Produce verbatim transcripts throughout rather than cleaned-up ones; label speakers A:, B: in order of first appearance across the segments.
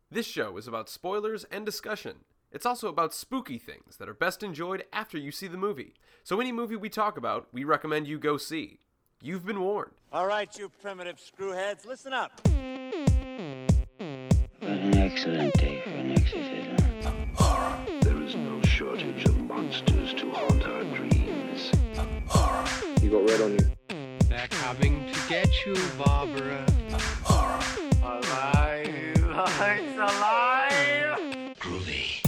A: This show is about spoilers and discussion. It's also about spooky things that are best enjoyed after you see the movie. So any movie we talk about, we recommend you go see. You've been warned.
B: All right, you primitive screwheads, listen up.
C: What an excellent day for an exorcism.
D: Horror. There is no shortage of monsters to haunt our dreams. Horror.
E: You got red on you.
F: They're coming to get you, Barbara.
D: Horror.
B: Alive! It's alive!
D: Groovy.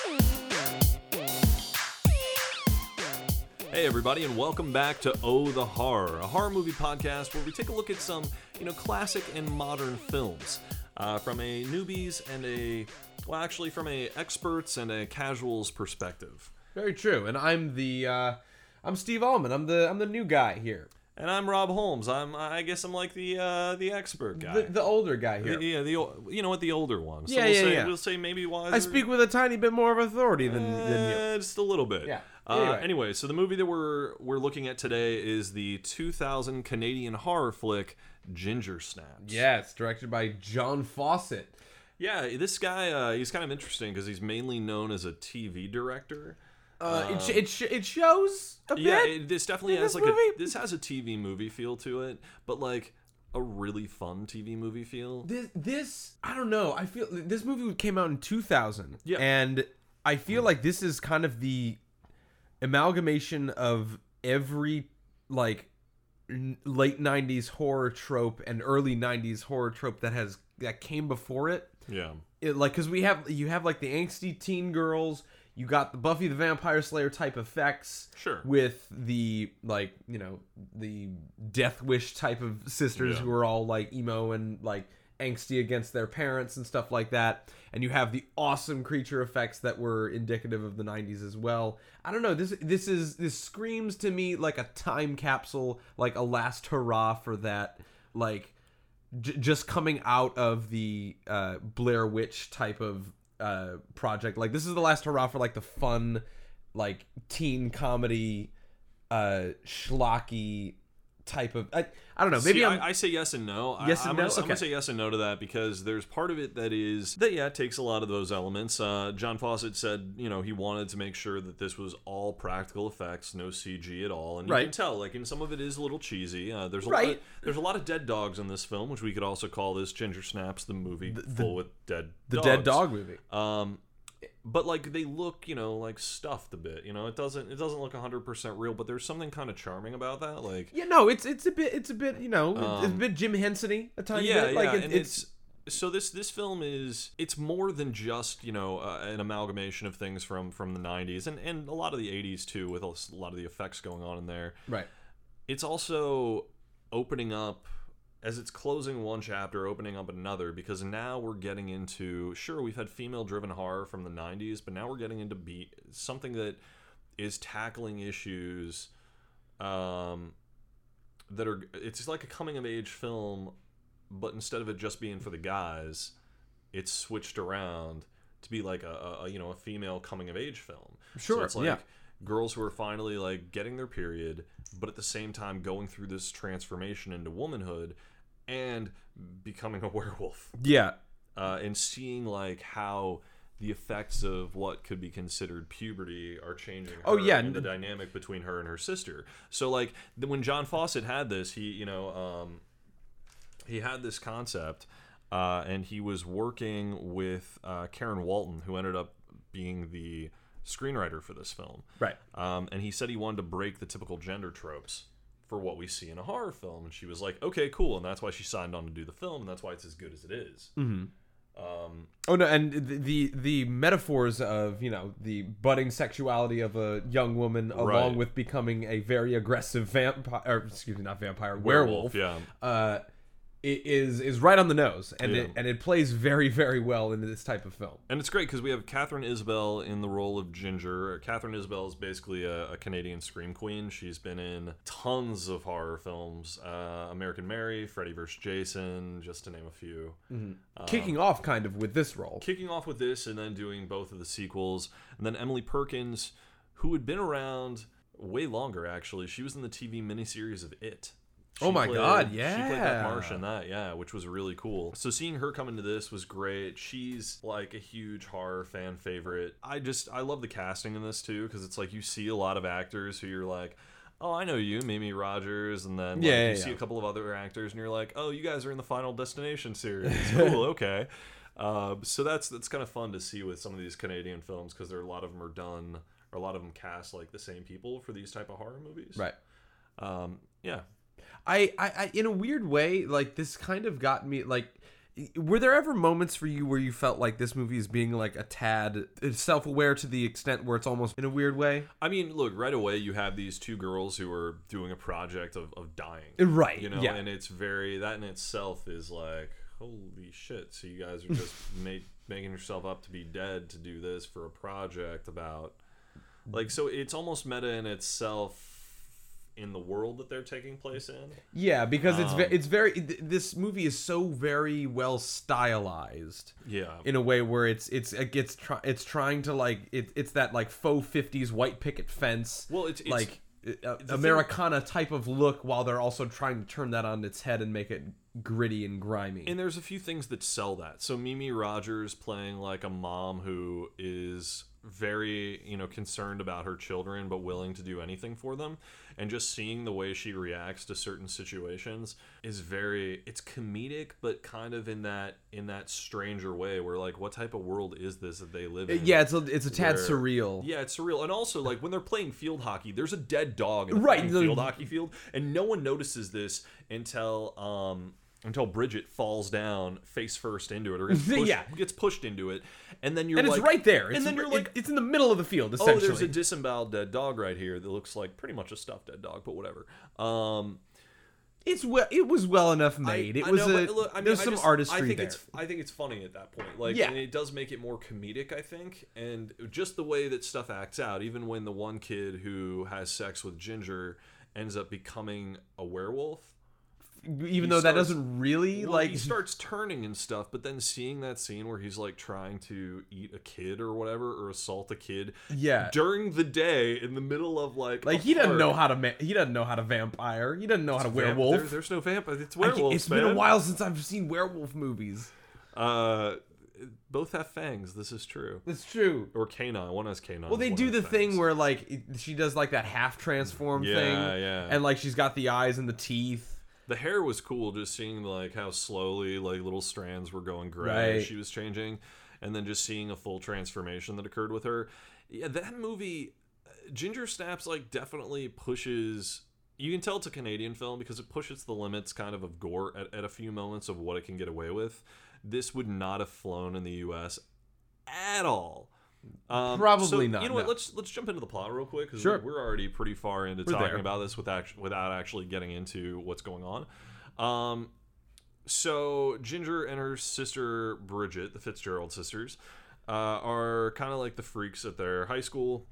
G: Hey everybody, and welcome back to Oh the Horror, a horror movie podcast where we take a look at some, you know, classic and modern films uh, from a newbies and a, well, actually from a experts and a casuals perspective.
A: Very true. And I'm the, uh, I'm Steve Allman. I'm the, I'm the new guy here.
G: And I'm Rob Holmes. I'm, I guess I'm like the, uh, the expert guy.
A: The, the older guy here.
G: The, yeah, the, you know what, the older one. So
A: Yeah,
G: we'll
A: yeah,
G: say,
A: yeah.
G: We'll say maybe wiser.
A: I speak with a tiny bit more of authority than,
G: Uh,
A: than you.
G: Just a little bit.
A: Yeah.
G: Uh,
A: Anyway.
G: anyway, so the movie that we're we're looking at today is the two thousand Canadian horror flick Ginger Snaps.
A: Yeah, it's directed by John Fawcett.
G: Yeah, this guy, uh, he's kind of interesting because he's mainly known as a T V director.
A: Uh, it, sh- it, sh- it shows a bit.
G: Yeah, it, this definitely
A: in
G: has
A: this
G: like
A: movie.
G: a this has a T V movie feel to it, but like a really fun T V movie feel.
A: This, this, I don't know. I feel this movie came out in two thousand.
G: Yeah.
A: And I feel like this is kind of the amalgamation of every, like, n- late nineties horror trope and early nineties horror trope that has, that came before it.
G: Yeah.
A: It, like, because we have, you have, like, the angsty teen girls. You got the Buffy the Vampire Slayer type effects.
G: Sure.
A: With the, like, you know, the Death Wish type of sisters
G: Yeah.
A: who are all, like, emo and, like, angsty against their parents and stuff like that. And you have the awesome creature effects that were indicative of the nineties as well. I don't know. This this is this screams to me like a time capsule, like a last hurrah for that, like, j- just coming out of the uh, Blair Witch type of uh project. Like, this is the last hurrah for like the fun, like, teen comedy, uh schlocky type of, I, I don't know, maybe
G: See,
A: I'm
G: I, I say yes and no.
A: Yes
G: I,
A: and
G: I'm
A: no?
G: Gonna, I'm
A: Okay.
G: gonna say yes and no to that because there's part of it that is that yeah, it takes a lot of those elements. Uh, John Fawcett said, you know, he wanted to make sure that this was all practical effects, no C G at all, and you
A: Right.
G: can tell, like, and some of it is a little cheesy. Uh, there's a
A: Right.
G: lot, there's a lot of dead dogs in this film, which we could also call this Ginger Snaps, the movie full with dead
A: the
G: dogs.
A: Dead Dog movie.
G: Um, but like they look, you know, like stuffed a bit. You know, it doesn't it doesn't look one hundred percent real, but there's something kind of charming about that. Like,
A: Yeah, no, it's it's a bit it's a bit you know it's a
G: Um,
A: bit Jim Henson-y a tiny
G: yeah,
A: bit. Like,
G: yeah,
A: it,
G: and
A: it's,
G: it's, so this this film is it's more than just, you know, uh, an amalgamation of things from from the nineties and and a lot of the eighties too, with a lot of the effects going on in there.
A: right.
G: It's also opening up, as it's closing one chapter, opening up another, because now we're getting into, sure, we've had female-driven horror from the nineties, but now we're getting into be, something that is tackling issues um, that are, it's like a coming-of-age film, but instead of it just being for the guys, it's switched around to be like a, a you know, a female coming-of-age film.
A: Sure,
G: so it's like
A: yeah.
G: girls who are finally like getting their period, but at the same time going through this transformation into womanhood and becoming a werewolf,
A: Yeah.
G: uh, and seeing like how the effects of what could be considered puberty are changing her,
A: Oh, yeah.
G: and the dynamic between her and her sister. So like the, when John Fawcett had this, he you know um, he had this concept, uh, and he was working with uh, Karen Walton, who ended up being the screenwriter for this film.
A: Right.
G: Um, and he said he wanted to break the typical gender tropes for what we see in a horror film. And she was like, okay, cool. And that's why she signed on to do the film, and that's why it's as good as it is.
A: Mm-hmm.
G: Um,
A: Oh no, and the, the the metaphors of, you know, the budding sexuality of a young woman along
G: Right.
A: with becoming a very aggressive vampire, or excuse me, not vampire, werewolf,
G: yeah.
A: uh, i- is is right on the nose, and
G: Yeah.
A: it and it plays very very well into this type of film.
G: And it's great because we have Catherine Isabelle in the role of Ginger. Catherine Isabelle is basically a, a Canadian scream queen. She's been in tons of horror films. Uh, American Mary, Freddy versus. Jason, just to name a few.
A: Kicking off kind of with this role.
G: Kicking off with this and then doing both of the sequels. And then Emily Perkins, who had been around way longer, actually. She was in the T V miniseries of It.
A: Oh my
G: played-
A: God,
G: She played that
A: yeah.
G: Marsh in that, yeah, which was really cool. So seeing her come into this was great. She's like a huge horror fan favorite. I just, I love the casting in this too, because it's like you see a lot of actors who you're like, oh, I know you, Mimi Rogers, and then like,
A: Yeah, yeah,
G: you see
A: yeah.
G: a couple of other actors, and you're like, oh, you guys are in the Final Destination series. Cool, okay. Uh, so that's that's kind of fun to see with some of these Canadian films, because there are a lot of them are done, or a lot of them cast like the same people for these type of horror movies.
A: Right.
G: Um, yeah.
A: I, I, I, in a weird way, like this kind of got me. Like, were there ever moments for you where you felt like this movie is being like a tad self-aware to the extent where it's almost in a weird way?
G: I mean, look, right away you have these two girls who are doing a project of, of dying.
A: Right.
G: You know,
A: Yeah.
G: and it's very, that in itself is like, holy shit. So you guys are just made, making yourself up to be dead to do this for a project about, like, so it's almost meta in itself in the world that they're taking place in.
A: Yeah, because it's
G: Um,
A: ve- it's very. th- This movie is so very well stylized.
G: Yeah.
A: In a way where it's it's it gets try, it's trying to like it, it's that like faux fifties white picket fence.
G: Well, it's- it's-
A: like uh,
G: the
A: Americana type of look, while they're also trying to turn that on its head and make it gritty and grimy.
G: And there's a few things that sell that. So Mimi Rogers playing like a mom who is very, you know, concerned about her children but willing to do anything for them, and just seeing the way she reacts to certain situations is very, it's comedic but kind of in that in that stranger way where like, what type of world is this that they live in?
A: yeah, it's a, it's a tad
G: where-
A: surreal.
G: Yeah, it's surreal. And also, like, when they're playing field hockey, there's a dead dog in a
A: Right,
G: fucking
A: the-
G: field hockey field, and no one notices this until um until Bridget falls down face first into it, or gets pushed,
A: Yeah.
G: gets pushed into it, and then you're
A: And
G: like,
A: it's right there. It's,
G: and then you're
A: it-
G: like,
A: it's in the middle of the field,
G: oh,
A: essentially.
G: there's a disemboweled dead dog right here that looks like pretty much a stuffed dead dog, but whatever. Um,
A: It's well, it was well enough made.
G: I,
A: it
G: I
A: was
G: know,
A: a
G: but look, I mean,
A: there's
G: I
A: some
G: just,
A: artistry
G: I think
A: there.
G: it's I think it's funny at that point. Like,
A: Yeah.
G: and it does make it more comedic, I think, and just the way that stuff acts out. Even when the one kid who has sex with Ginger ends up becoming a werewolf,
A: Even
G: he
A: though that
G: starts-
A: doesn't really
G: well,
A: like
G: he starts turning and stuff. But then seeing that scene where he's like trying to eat a kid or whatever, or assault a kid,
A: yeah.
G: during the day in the middle of like
A: Like
G: a
A: he doesn't
G: park.
A: know how to ma- he doesn't know how to vampire. He doesn't know how to
G: Vamp-
A: werewolf.
G: there- there's no vampire. It's
A: I can't-
G: werewolves.
A: it's been a
G: man.
A: while since I've seen werewolf movies.
G: Uh, both have fangs. This is true.
A: That's true.
G: Or canine. One has canine.
A: Well, they
G: one
A: do
G: has
A: the thing
G: fangs.
A: where like it- she does like that half transform
G: Yeah,
A: thing,
G: yeah.
A: and like she's got the eyes and the teeth.
G: The hair was cool, just seeing like how slowly like little strands were going gray
A: Right.
G: as she was changing, and then just seeing a full transformation that occurred with her. Yeah, that movie, Ginger Snaps, like definitely pushes. You can tell it's a Canadian film because it pushes the limits kind of of gore at, at a few moments of what it can get away with. This would not have flown in the U S at all. Um,
A: Probably
G: so,
A: not,
G: You know what?
A: no.
G: Let's let's jump into the plot real quick because
A: Sure.
G: we're already pretty far into
A: We're
G: talking
A: there.
G: about this with act- without actually getting into what's going on. Um, so Ginger and her sister Bridget, the Fitzgerald sisters, uh, are kind of like the freaks at their high school.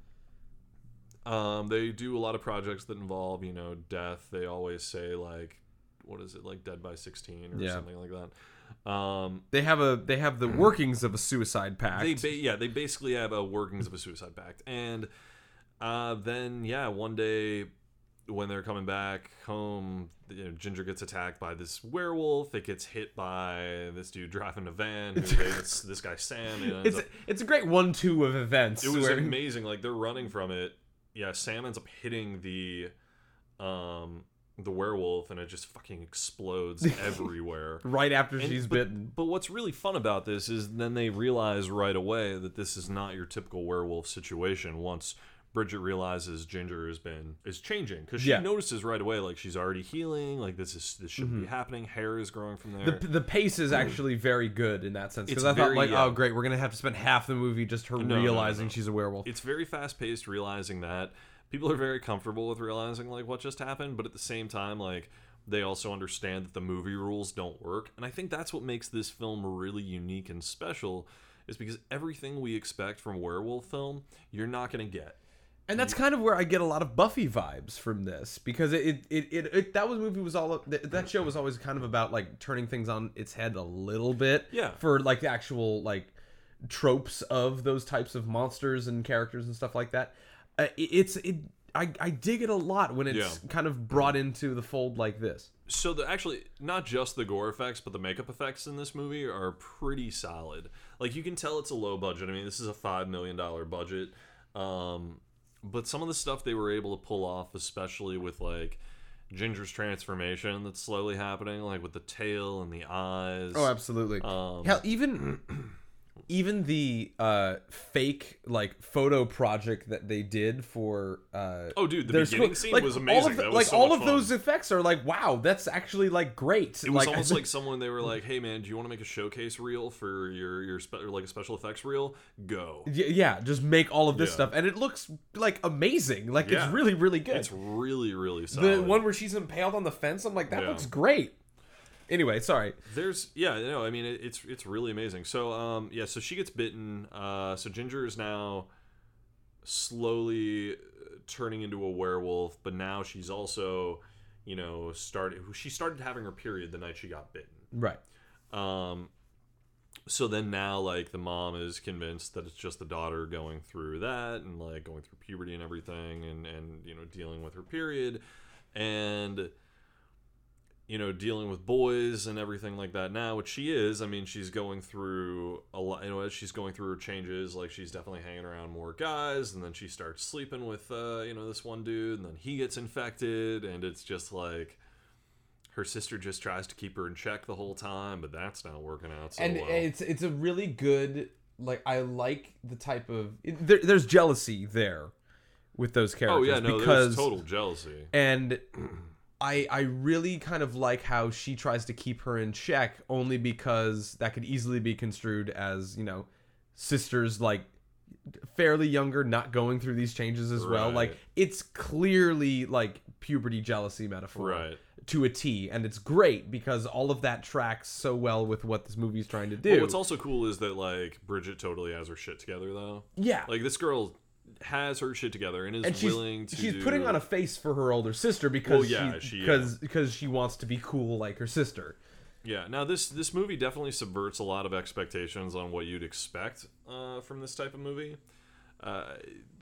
G: Um, they do a lot of projects that involve, you know, death. They always say like, what is it, like Dead by sixteen or
A: Yeah.
G: something like that. Um,
A: They have a they have the workings of a suicide pact.
G: they ba- yeah, they basically have a workings of a suicide pact, and uh, then yeah, one day when they're coming back home, you know, Ginger gets attacked by this werewolf. It gets hit by this dude driving a van. Who they, this, this guy Sam. It, ends
A: it's
G: up,
A: it's a great one two of events.
G: it was
A: where-
G: amazing. Like they're running from it. Yeah, Sam ends up hitting the um the werewolf, and it just fucking explodes everywhere.
A: right after
G: And-
A: she's
G: but,
A: bitten.
G: But what's really fun about this is then they realize right away that this is not your typical werewolf situation. Once Bridget realizes Ginger has been is changing, because she
A: Yeah.
G: notices right away like she's already healing, like this is this shouldn't be happening. Hair is growing from there.
A: The, the pace is actually very good in that sense because
G: It's
A: I thought
G: very,
A: like
G: yeah.
A: oh great we're gonna have to spend half the movie just her
G: No, no, no,
A: realizing
G: no.
A: she's a werewolf.
G: It's very fast paced, realizing that people are very comfortable with realizing like what just happened, but at the same time like they also understand that the movie rules don't work. And I think that's what makes this film really unique and special, is because everything we expect from a werewolf film you're not going to get.
A: And that's kind of where I get a lot of Buffy vibes from this, because it it, it, it that was movie was all that that show was always kind of about like turning things on its head a little bit,
G: Yeah.
A: for like the actual like tropes of those types of monsters and characters and stuff like that. Uh, it, it's it I, I dig it a lot when it's
G: Yeah.
A: kind of brought into the fold like this.
G: So the actually not just the gore effects, but the makeup effects in this movie are pretty solid. Like you can tell it's a low budget. I mean, this is a five million dollar budget, um, but some of the stuff they were able to pull off, especially with like Ginger's transformation that's slowly happening, like with the tail and the eyes.
A: Oh, absolutely.
G: Um,
A: Hell, even even the uh, fake like photo project that they did for uh,
G: Oh, dude, the
A: their
G: beginning
A: school-
G: scene
A: like,
G: was
A: all
G: amazing.
A: of the-
G: That was
A: like
G: so
A: all
G: much
A: of
G: fun.
A: those effects are like, wow, that's actually like great.
G: It was
A: like,
G: almost like someone they were like, "Hey man, do you want to make a showcase reel for your your spe- or like a special effects reel? Go."
A: Y- yeah, just make all of this
G: Yeah.
A: stuff, and it looks like amazing. Like
G: Yeah.
A: it's really, really good.
G: It's really really solid.
A: The one where she's impaled on the fence, I'm like, that
G: Yeah.
A: looks great. Anyway, sorry.
G: There's yeah, no, I mean it, it's it's really amazing. So um yeah, so she gets bitten. Uh, so Ginger is now slowly turning into a werewolf, but now she's also, you know, started. She started having her period the night she got bitten.
A: Right.
G: Um, so then now like the mom is convinced that it's just the daughter going through that and like going through puberty and everything, and and you know dealing with her period, and you know, dealing with boys and everything like that now, which she is. I mean, she's going through a lot, you know, as she's going through her changes, like she's definitely hanging around more guys, and then she starts sleeping with, uh, you know, this one dude, and then he gets infected, and it's just like her sister just tries to keep her in check the whole time, but that's not working out so
A: and
G: well.
A: it's it's a really good, like, I like the type of it, there, there's jealousy there with those characters.
G: oh yeah, no,
A: because
G: there's total jealousy.
A: and I I really kind of like how she tries to keep her in check, only because that could easily be construed as, you know, sisters like fairly younger, not going through these changes as well.
G: Right.
A: Like it's clearly like puberty jealousy metaphor
G: Right.
A: to a T, and it's great because all of that tracks so well with what this movie's trying to do.
G: But what's also cool is that like Bridget totally has her shit together though.
A: yeah,
G: Like this girl has her shit together and is
A: and she's
G: willing to
A: she's
G: do...
A: putting on a face for her older sister because
G: Well, yeah,
A: she
G: she-
A: because because she wants to be cool like her sister.
G: Yeah, now this this movie definitely subverts a lot of expectations on what you'd expect uh, from this type of movie. Uh,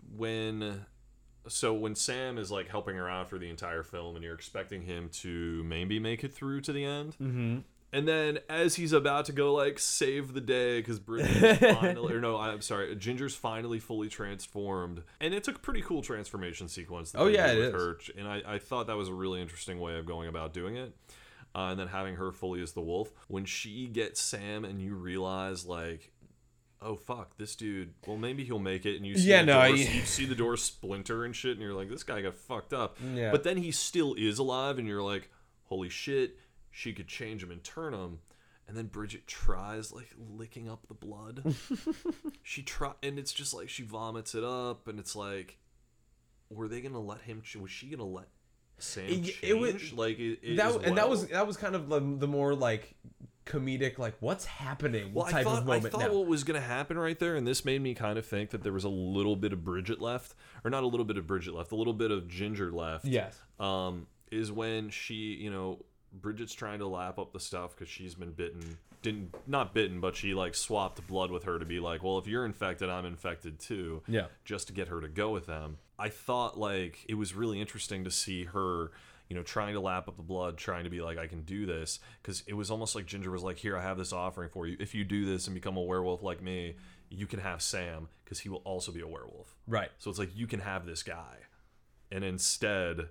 G: when so when Sam is like helping her out for the entire film, and you're expecting him to maybe make it through to the end, mm-hmm. and then as he's about to go like save the day because Bridget's finally, or no, I'm sorry, Ginger's finally fully transformed, and it's a pretty cool transformation sequence. That
A: Oh,
G: they
A: yeah,
G: did
A: it
G: with
A: is.
G: her, and I, I thought that was a really interesting way of going about doing it. Uh, and then having her fully as the wolf. When she gets Sam and you realize, like, oh, fuck, this dude, well, maybe he'll make it. And you see,
A: Yeah,
G: the
A: no,
G: door,
A: I-
G: you see the door splinter and shit, and you're like, this guy got fucked up.
A: Yeah.
G: But then he still is alive, and you're like, holy shit, she could change him and turn him. And then Bridget tries, like, licking up the blood. she try, and it's just like she vomits it up, and it's like, were they going to let him, ch- was she going to let Sam
A: It-
G: change?
A: it was-
G: like it, it
A: that
G: as
A: and that
G: well?
A: was that was kind of the, the more like comedic, like what's happening
G: well,
A: type
G: I thought,
A: of moment.
G: I thought
A: now.
G: what was going to happen right there, and this made me kind of think that there was a little bit of Bridget left, or not a little bit of Bridget left, a little bit of Ginger left.
A: Yes.
G: Um, is when she, you know, Bridget's trying to lap up the stuff because she's been bitten. Didn't not bitten, but she like swapped blood with her to be like, well, if you're infected, I'm infected too.
A: Yeah.
G: Just to get her to go with them. I thought like it was really interesting to see her, you know, trying to lap up the blood, trying to be like, I can do this. Because it was almost like Ginger was like, here, I have this offering for you. If you do this and become a werewolf like me, you can have Sam because he will also be a werewolf.
A: Right.
G: So it's like, you can have this guy. And instead,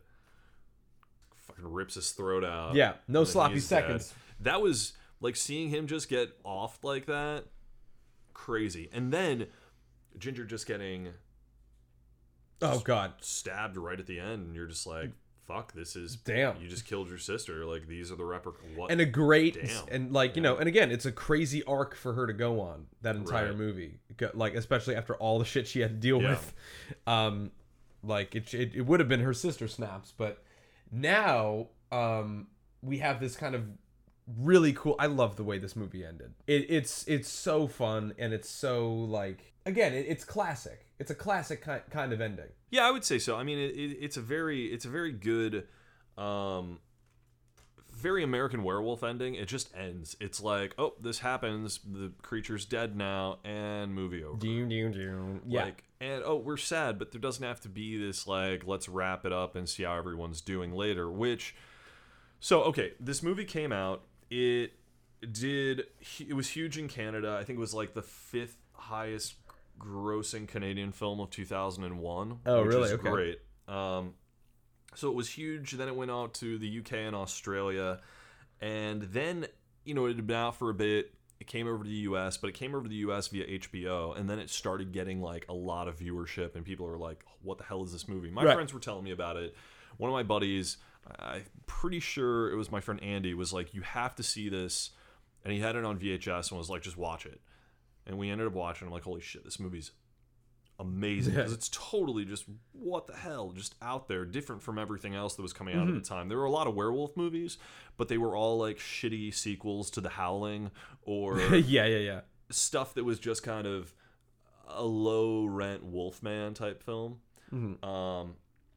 G: fucking rips his throat out.
A: Yeah, no
G: and then
A: sloppy
G: he's
A: seconds.
G: dead. That was, like, seeing him just get offed like that, crazy. And then Ginger just getting
A: Oh god.
G: stabbed right at the end, and you're just like, fuck, this is
A: Damn.
G: you just killed your sister. Like, these are the repercussions. What?
A: And a great
G: Damn.
A: and like you
G: Yeah.
A: know, and again, it's a crazy arc for her to go on that entire
G: Right.
A: movie. Go- Like especially after all the shit she had to deal
G: Yeah.
A: with. Um, like it, it, it would have been her sister snaps, but now um we have this kind of really cool. I love the way this movie ended. It, it's it's so fun and it's so like again, it, it's classic. It's a classic ki- kind of ending.
G: Yeah, I would say so. I mean, it, it, it's a very, it's a very good, um, very American Werewolf ending. It just ends. It's like, oh, this happens. The creature's dead now, and movie over.
A: Doom, doom, doom. Yeah.
G: Like, and oh, we're sad, but there doesn't have to be this like, let's wrap it up and see how everyone's doing later. Which, so okay, this movie came out. It did. It was huge in Canada. I think it was like the fifth highest grossing Canadian film of two thousand one.
A: Oh,
G: which
A: really?
G: is
A: Okay.
G: Great. Um, so it was huge. Then it went out to the U K and Australia, and then you know it had been out for a bit. It came over to the U S, but it came over to the U S via H B O, and then it started getting like a lot of viewership, and people were like, "What the hell is this movie?" My
A: Right.
G: friends were telling me about it. One of my buddies, I'm pretty sure it was my friend Andy, was like, "You have to see this," and he had it on V H S and was like, "Just watch it." And we ended up watching. I'm like, "Holy shit, this movie's amazing," because it's totally just what the hell, just out there, different from everything else that was coming out
A: Mm-hmm.
G: at the time. There were a lot of werewolf movies, but they were all like shitty sequels to The Howling or
A: yeah, yeah, yeah.
G: stuff that was just kind of a low rent Wolfman type film.
A: Mm-hmm.
G: Um,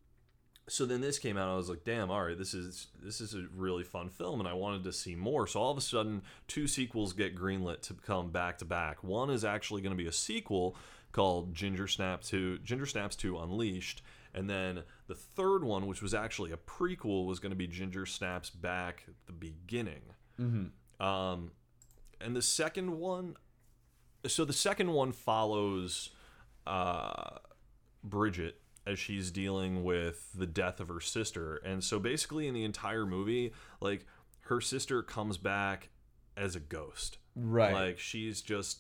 G: so then this came out, I was like, damn, all right, this is this is a really fun film, and I wanted to see more. So all of a sudden, two sequels get greenlit to come back to back. One is actually going to be a sequel called Ginger Snap two, Ginger Snaps two Unleashed, and then the third one, which was actually a prequel, was going to be Ginger Snaps Back at the beginning.
A: Mm-hmm.
G: Um, and the second one, so the second one follows uh, Bridget as she's dealing with the death of her sister. And so basically in the entire movie, like, her sister comes back as a ghost.
A: Right.
G: Like, she's just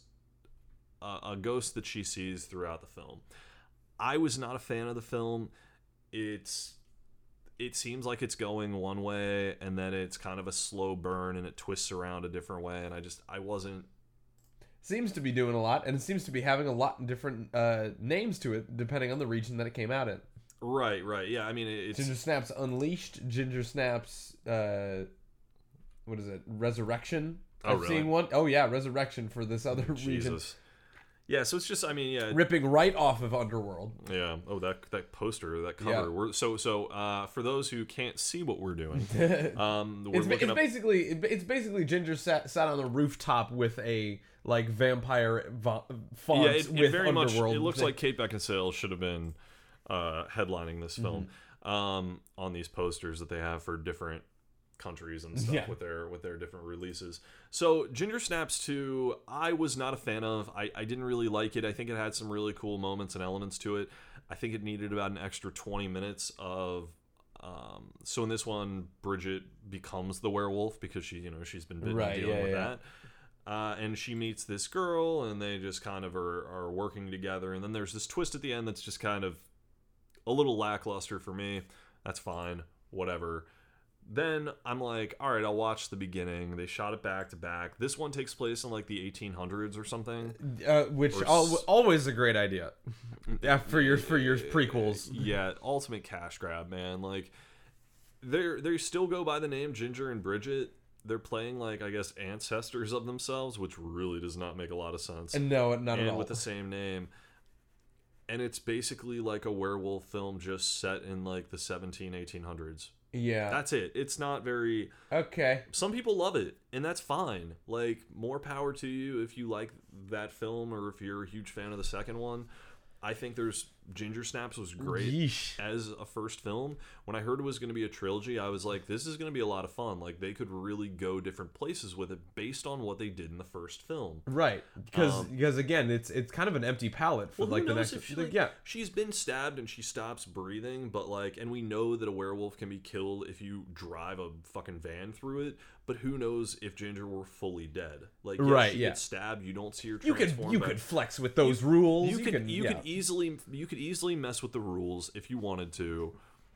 G: a, a ghost that she sees throughout the film. I was not a fan of the film. It's it seems like it's going one way, and then it's kind of a slow burn, and it twists around a different way, and I just I wasn't
A: Seems to be doing a lot, and it seems to be having a lot of different uh, names to it, depending on the region that it came out in.
G: right, right. Yeah, I mean it's
A: Ginger Snaps Unleashed, Ginger Snaps, uh, what is it? Resurrection.
G: Oh,
A: I've
G: really?
A: seen one. Oh yeah, Resurrection for this other region,
G: Jesus. Yeah, so it's just I mean yeah,
A: ripping right off of Underworld.
G: yeah. Oh, that that poster, that cover.
A: Yeah.
G: We're, so so uh, for those who can't see what we're doing, um, we're
A: It's, ba-
G: looking
A: it's
G: up.
A: basically it- it's basically Ginger sat, sat on the rooftop with a like vampire vo- font
G: Yeah, it, it
A: with
G: very much.
A: Underworld.
G: It looks
A: thing.
G: like Kate Beckinsale should have been uh, headlining this film
A: Mm-hmm.
G: um, on these posters that they have for different countries and stuff
A: Yeah.
G: with their with their different releases. So Ginger Snaps two, I was not a fan of. I, I didn't really like it. I think it had some really cool moments and elements to it. I think it needed about an extra twenty minutes of. Um, so in this one, Bridget becomes the werewolf because she, you know, she's been bitten
A: Right,
G: and dealing
A: yeah,
G: with
A: yeah.
G: that. Uh, and she meets this girl, and they just kind of are, are working together. And then there's this twist at the end that's just kind of a little lackluster for me. That's fine, whatever. Then I'm like, all right, I'll watch the beginning. They shot it back to back. This one takes place in like the eighteen hundreds or something.
A: uh, which
G: or
A: al-
G: s-
A: always a great idea. Yeah, for your for your prequels.
G: Yeah, ultimate cash grab, man. Like, they they still go by the name Ginger and Bridget. They're playing like I guess ancestors of themselves, which really does not make a lot of sense.
A: And no, not
G: and
A: at all.
G: with the same name. And it's basically like a werewolf film just set in like the seventeen, eighteen hundreds.
A: yeah.
G: That's it. It's not very...
A: Okay.
G: Some people love it, and that's fine. Like, more power to you if you like that film or if you're a huge fan of the second one. I think there's... Ginger Snaps was great
A: Yeesh.
G: as a first film. When I heard it was going to be a trilogy, I was like, this is going to be a lot of fun. Like, they could really go different places with it based on what they did in the first film.
A: Right, because
G: Um,
A: because again, it's it's kind of an empty palette for
G: Well,
A: like
G: who
A: the
G: knows
A: next.
G: if she,
A: like,
G: like,
A: yeah,
G: she's been stabbed and she stops breathing, but like, and we know that a werewolf can be killed if you drive a fucking van through it. But who knows if Ginger were fully dead? Like, yes,
A: Right,
G: she
A: yeah.
G: gets stabbed. You don't see her
A: you could
G: transform.
A: you
G: back.
A: could flex with those rules.
G: You, could
A: can,
G: you
A: yeah.
G: could easily you could easily mess with the rules if you wanted to,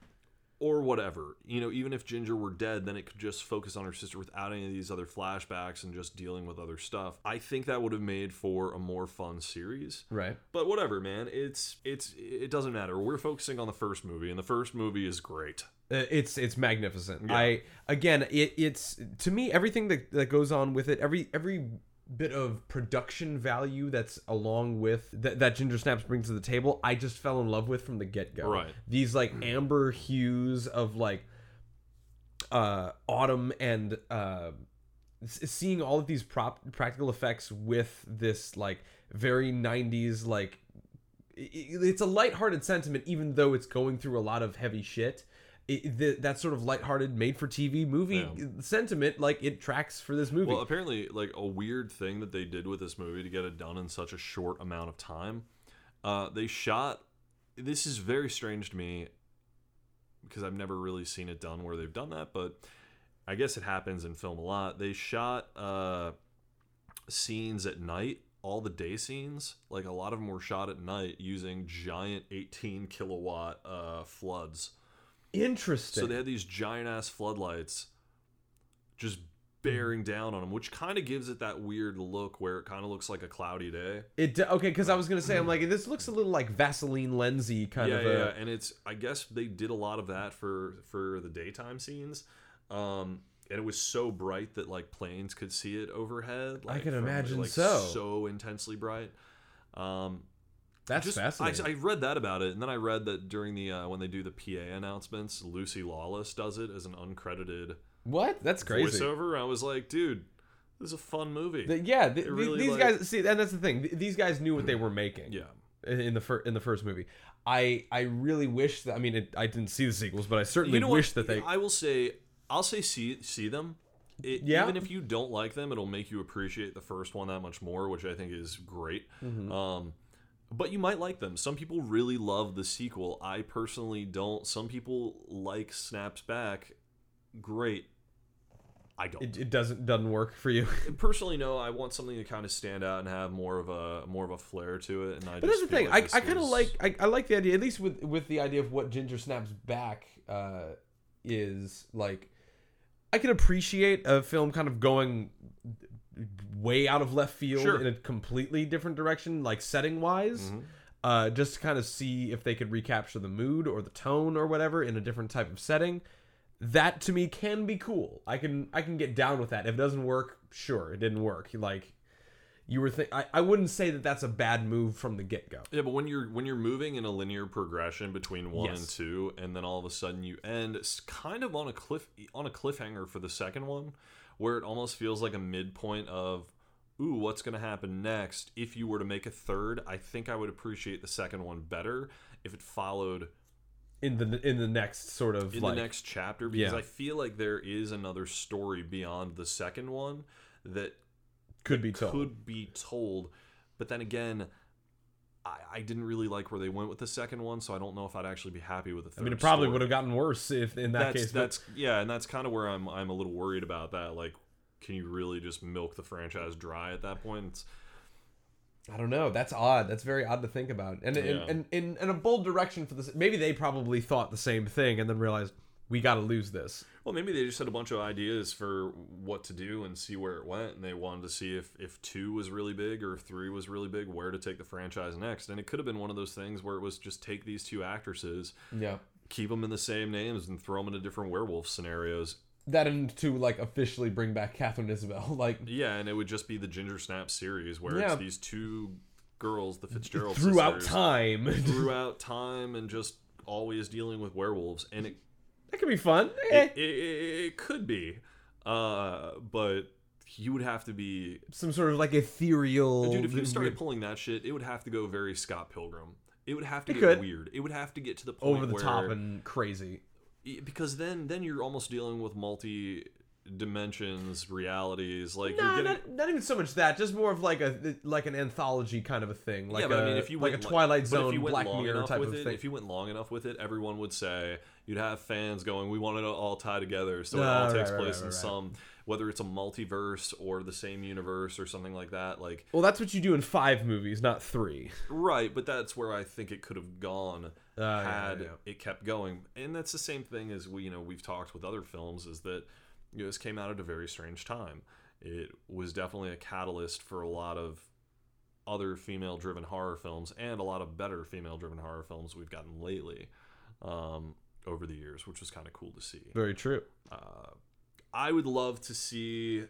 G: or whatever. You know, even if Ginger were dead, then it could just focus on her sister without any of these other flashbacks and just dealing with other stuff. I think that would have made for a more fun series.
A: right.
G: But whatever, man. It's it's it doesn't matter. We're focusing on the first movie, and the first movie is great.
A: Uh, It's it's magnificent.
G: Yeah.
A: I again, it, it's to me everything that, that goes on with it. Every every bit of production value that's along with that that Ginger Snaps brings to the table. I just fell in love with from the get go.
G: Right.
A: These like amber hues of like uh, Autumn and uh, s- seeing all of these prop practical effects with this like very nineties like i- i- it's a lighthearted sentiment, even though it's going through a lot of heavy shit. It, the, that sort of lighthearted made-for-T V movie
G: Yeah.
A: sentiment, like, it tracks for this movie.
G: Well, apparently, like, a weird thing that they did with this movie to get it done in such a short amount of time, uh, they shot... This is very strange to me, because I've never really seen it done where they've done that, but I guess it happens in film a lot. They shot uh, scenes at night, all the day scenes. Like, a lot of them were shot at night using giant eighteen kilowatt uh, floods.
A: Interesting.
G: So they had these giant ass floodlights just bearing down on them, which kind of gives it that weird look where it kind of looks like a cloudy day.
A: It d- okay, because I was gonna say, I'm like, this looks a little like Vaseline lensy kind
G: yeah,
A: of.
G: yeah,
A: A,
G: yeah, and it's I guess they did a lot of that for for the daytime scenes, um, and it was so bright that like planes could see it overhead. Like,
A: can
G: from,
A: imagine
G: like,
A: so.
G: so intensely bright. Um,
A: That's
G: just,
A: fascinating.
G: I, I read that about it, and then I read that during the uh, when they do the P A announcements, Lucy Lawless does it as an uncredited
A: what? That's crazy.
G: voiceover. I was like, dude, this is a fun movie.
A: The- yeah, th-
G: It really,
A: these
G: like-
A: guys see, and that's the thing. Th- These guys knew what they were making.
G: yeah.
A: in in the fir- in the first movie. I I really wish that. I mean, it, I didn't see the sequels, but I certainly
G: You know
A: wish
G: what?
A: that they.
G: I will say, I'll say see see them. It,
A: Yeah.
G: Even if you don't like them, it'll make you appreciate the first one that much more, which I think is great.
A: Mm-hmm.
G: Um, but you might like them. Some people really love the sequel. I personally don't. Some people like Snaps Back. Great. I don't.
A: It, it doesn't doesn't work for you.
G: Personally, no. I want something to kind of stand out and have more of a more of a flair to it. And I
A: But
G: just
A: that's the
G: feel
A: thing.
G: like
A: I,
G: this
A: I kind of
G: was-
A: like I, I like the idea, at least with with the idea of what Ginger Snaps Back uh, is like. I can appreciate a film kind of going way out of left field
G: Sure.
A: in a completely different direction, like setting wise.
G: Mm-hmm.
A: Uh, just to kind of see if they could recapture the mood or the tone or whatever in a different type of setting. That to me can be cool. I can I can get down with that. If it doesn't work, sure, it didn't work. Like you were, th- I I wouldn't say that that's a bad move from the get go.
G: Yeah, but when you're when you're moving in a linear progression between one
A: Yes.
G: and two, and then all of a sudden you end s- kind of on a cliff on a cliffhanger for the second one, where it almost feels like a midpoint of, ooh, what's going to happen next? If you were to make a third, I think I would appreciate the second one better if it followed
A: In the in the next sort of
G: in
A: like
G: the next chapter, because
A: Yeah.
G: I feel like there is another story beyond the second one that
A: could be told.
G: could be told. But then again, I, I didn't really like where they went with the second one, so I don't know if I'd actually be happy with the third
A: I mean, it probably
G: story.
A: would have gotten worse if in that
G: that's,
A: case. but-
G: That's yeah, and that's kind of where I'm I'm a little worried about that. Like, can you really just milk the franchise dry at that point? It's,
A: I don't know. That's odd. That's very odd to think about. And in
G: Yeah.
A: and in, in a bold direction for this, maybe they probably thought the same thing and then realized we got to lose this.
G: well, maybe they just had a bunch of ideas for what to do and see where it went, and they wanted to see if if two was really big or if three was really big, where to take the franchise next. And it could have been one of those things where it was just take these two actresses,
A: Yeah.
G: keep them in the same names, and throw them into different werewolf scenarios.
A: That and to like officially bring back Catherine Isabel, like
G: Yeah, and it would just be the Ginger Snap series where
A: Yeah.
G: it's these two girls, the Fitzgerald
A: throughout
G: sisters,
A: time.
G: throughout time, and just always dealing with werewolves. And it
A: That could be fun. Eh.
G: it, it, it could be, uh, but you would have to be,
A: Some sort of like ethereal.
G: dude. If you started pulling that shit, it would have to go very Scott Pilgrim. It would have to
A: It
G: get
A: could.
G: weird. It would have to get to the point
A: over the
G: where,
A: top and crazy.
G: because then then you're almost dealing with multi dimensions, realities. Like
A: No,
G: you're getting.
A: not, not even so much that. Just more of like a like an anthology kind of a thing. Like
G: yeah, but
A: a,
G: I mean, if you
A: like
G: went
A: a
G: li-
A: Twilight
G: but
A: Zone,
G: if you went
A: Black
G: long
A: Mirror
G: enough
A: type
G: with
A: of
G: it,
A: thing.
G: if you went long enough with it, everyone would say you'd have fans going, "We want it to all tie together," so it
A: Ah,
G: all
A: right,
G: takes
A: right,
G: place
A: right,
G: in
A: right.
G: some, whether it's a multiverse or the same universe or something like that. Like,
A: Well, that's what you do in five movies, not three.
G: right, but that's where I think it could have gone
A: yeah,
G: had
A: yeah.
G: it kept going. And that's the same thing as we, you know, we've talked with other films, is that, you know, this came out at a very strange time. It was definitely a catalyst for a lot of other female-driven horror films and a lot of better female-driven horror films we've gotten lately, um, over the years, which was kind of cool to see.
A: Very true.
G: Uh, I would love to see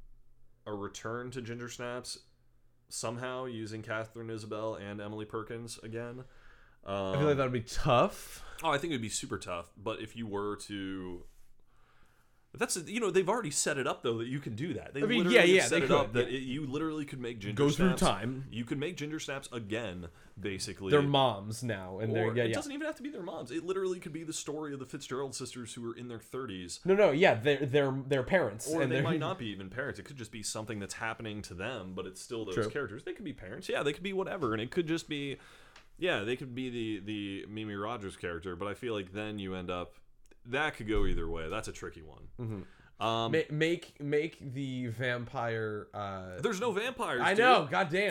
G: a return to Ginger Snaps somehow using Catherine Isabel and Emily Perkins again. Um,
A: I feel like that would be tough.
G: Oh, I think it would be super tough. But if you were to That's you know they've already set it up though that you can do that. They
A: I mean,
G: literally
A: yeah, yeah,
G: set
A: they
G: it
A: could,
G: up that
A: yeah.
G: it, you literally could make ginger
A: Go through
G: snaps.
A: time.
G: You could make ginger snaps again, basically.
A: They're moms now, and they're
G: Or
A: yeah,
G: it
A: yeah.
G: doesn't even have to be their moms. It literally could be the story of the Fitzgerald sisters who were in their thirties.
A: No, no, yeah, they're they're they're parents,
G: Or
A: and
G: they
A: they're,
G: might not be even parents. It could just be something that's happening to them, but it's still those
A: True.
G: characters. They could be parents. Yeah, they could be whatever. And it could just be, yeah, they could be the, the Mimi Rogers character, but I feel like then you end up, that could go either way. That's a tricky one.
A: Mm-hmm.
G: Um,
A: Ma- make make the vampire. Uh,
G: there's no vampires,
A: I
G: dude.
A: know, goddamn.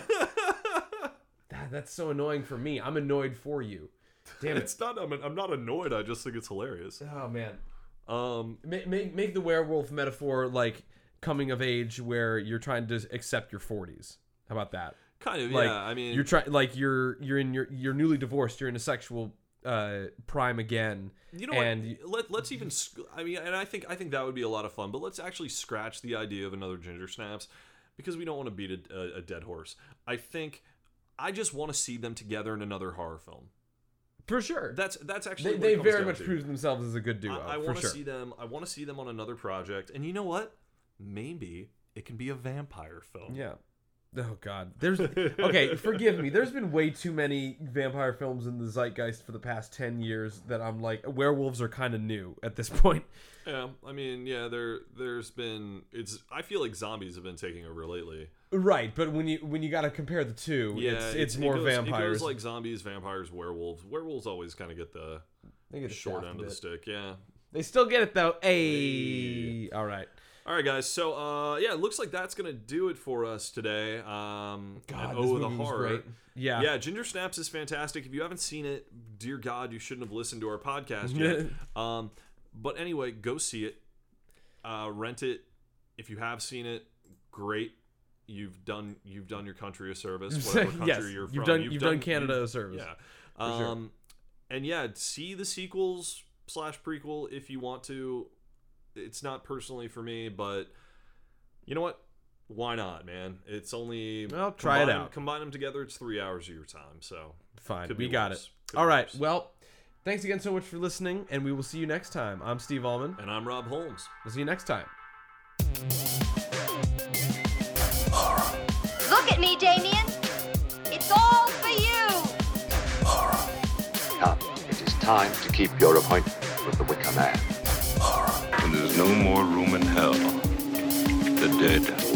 A: that, that's so annoying for me. I'm annoyed for you. Damn it.
G: It's not, I'm, I'm not annoyed. I just think it's hilarious.
A: Oh man.
G: Um,
A: Make, make make the werewolf metaphor like coming of age, where you're trying to accept your forties. How about that?
G: kind of,
A: Like,
G: yeah. I mean,
A: you're trying like you're you're in your you're newly divorced. You're in a sexual uh, prime again.
G: You know
A: and
G: what? Let, let's even. sc- I mean, and I think I think that would be a lot of fun. But let's actually scratch the idea of another Ginger Snaps because we don't want to beat a, a, a dead horse. I think I just want to see them together in another horror film.
A: For sure.
G: That's that's actually
A: They,
G: what
A: they
G: it comes
A: very
G: down
A: much
G: to.
A: prove themselves as a good duo.
G: I, I
A: for
G: want to
A: sure.
G: see them. I want to see them on another project. And you know what? Maybe it can be a vampire film.
A: Yeah. Oh God. There's okay. Forgive me. There's been way too many vampire films in the zeitgeist for the past ten years that I'm like, werewolves are kind of new at this point.
G: Yeah. I mean, yeah. There there's been. It's. I feel like zombies have been taking over lately.
A: Right, but when you when you got to compare the two,
G: Yeah,
A: it's, it's
G: it's-
A: more
G: it goes,
A: vampires.
G: It goes like zombies, vampires, werewolves. Werewolves always kind of get the
A: they get
G: short
A: shaft
G: end
A: a
G: of the
A: bit.
G: stick. Yeah.
A: They still get it though. Hey, all right.
G: All right, guys. So, uh, yeah, it looks like that's gonna do it for us today. Um,
A: God,
G: and
A: this
G: oh, the
A: movie was
G: horror.
A: great. Yeah.
G: Yeah, Ginger Snaps is fantastic. If you haven't seen it, dear God, you shouldn't have listened to our podcast yet. um, but anyway, go see it. Uh, rent it. If you have seen it, great. You've done you've done your country a service, whatever country
A: Yes,
G: you're from.
A: you've done- you've done Canada
G: you've-
A: a service.
G: Yeah.
A: sure.
G: Um, and yeah, see the sequels slash prequel if you want to. It's not personally for me, but you know what? Why not, man? It's only
A: Well, try it
G: combine-
A: out.
G: Combine them together, it's three hours of your time. So
A: Fine,
G: could
A: we
G: be
A: got
G: worse.
A: it.
G: Could
A: All
G: be
A: right.
G: worse.
A: Well, thanks again so much for listening, and we will see you next time. I'm Steve Allman.
G: And I'm Rob Holmes.
A: We'll see you next time.
E: Look at me, Damien. It's all for you.
D: Come, it is time to keep your appointment with the Wicker Man.
H: When there's no more room in hell, the dead